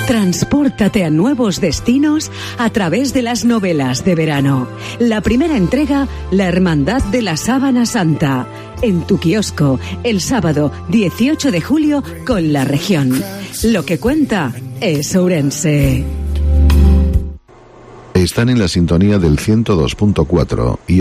Transpórtate a nuevos destinos a través de las novelas de verano. La primera entrega, La Hermandad de la Sábana Santa. En tu kiosco, el sábado 18 de julio con La Región. Lo que cuenta es Ourense. Están en la sintonía del 102.4 y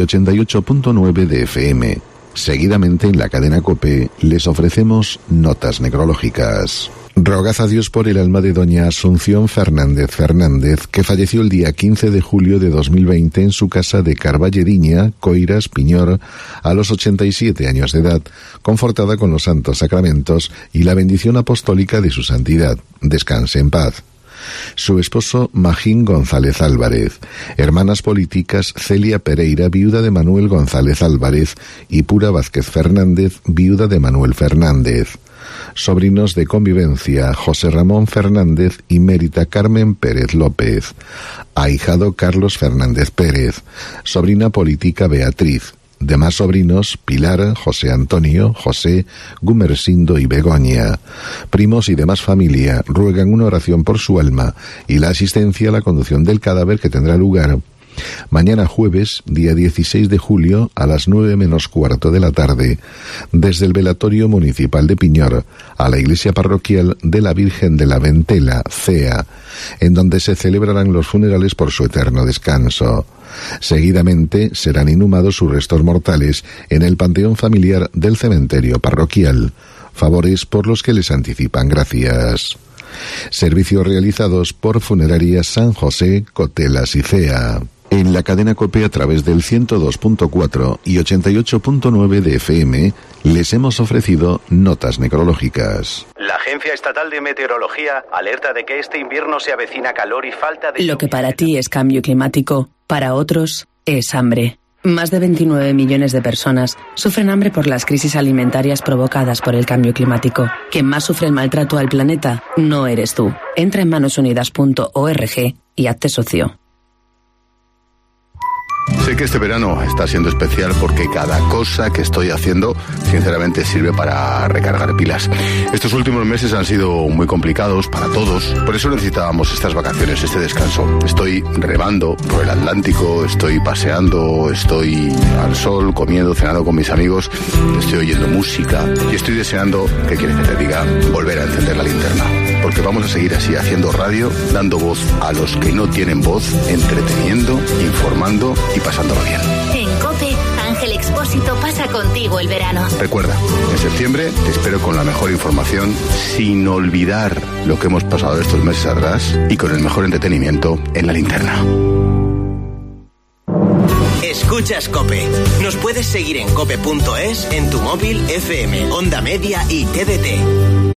88.9 de FM. Seguidamente en la cadena COPE les ofrecemos notas necrológicas. Rogad a Dios por el alma de doña Asunción Fernández Fernández, que falleció el día 15 de julio de 2020 en su casa de Carballeriña, Coiras, Piñor, a los 87 años de edad, confortada con los santos sacramentos y la bendición apostólica de su santidad. Descanse en paz. Su esposo Magín González Álvarez, hermanas políticas Celia Pereira, viuda de Manuel González Álvarez, y Pura Vázquez Fernández, viuda de Manuel Fernández. Sobrinos de convivencia José Ramón Fernández y Mérita Carmen Pérez López. Ahijado Carlos Fernández Pérez. Sobrina política Beatriz. Demás sobrinos Pilar, José Antonio, José, Gumersindo y Begoña. Primos y demás familia ruegan una oración por su alma y la asistencia a la conducción del cadáver, que tendrá lugar mañana jueves, día 16 de julio, a las 9 menos cuarto de la tarde, desde el velatorio municipal de Piñor a la iglesia parroquial de la Virgen de la Ventela, CEA, en donde se celebrarán los funerales por su eterno descanso. Seguidamente serán inhumados sus restos mortales en el panteón familiar del cementerio parroquial. Favores por los que les anticipan gracias. Servicios realizados por Funerarias San José, Cotelas y CEA. En la cadena COPE, a través del 102.4 y 88.9 de FM, les hemos ofrecido notas necrológicas. La Agencia Estatal de Meteorología alerta de que este invierno se avecina calor y falta de... Lo que para ti es cambio climático, para otros es hambre. Más de 29 millones de personas sufren hambre por las crisis alimentarias provocadas por el cambio climático. Quien más sufre el maltrato al planeta no eres tú. Entra en manosunidas.org y hazte socio. Sé que este verano está siendo especial porque cada cosa que estoy haciendo, sinceramente, sirve para recargar pilas. Estos últimos meses han sido muy complicados para todos, por eso necesitábamos estas vacaciones, este descanso. Estoy remando por el Atlántico, estoy paseando, estoy al sol, comiendo, cenando con mis amigos, estoy oyendo música y estoy deseando, ¿qué quieres que te diga?, volver a encender la linterna. Porque vamos a seguir así, haciendo radio, dando voz a los que no tienen voz, entreteniendo, informando y pasándolo bien. En COPE, Ángel Expósito pasa contigo el verano. Recuerda, en septiembre te espero con la mejor información, sin olvidar lo que hemos pasado estos meses atrás y con el mejor entretenimiento en la linterna. Escuchas COPE. Nos puedes seguir en cope.es, en tu móvil, FM, Onda Media y TDT.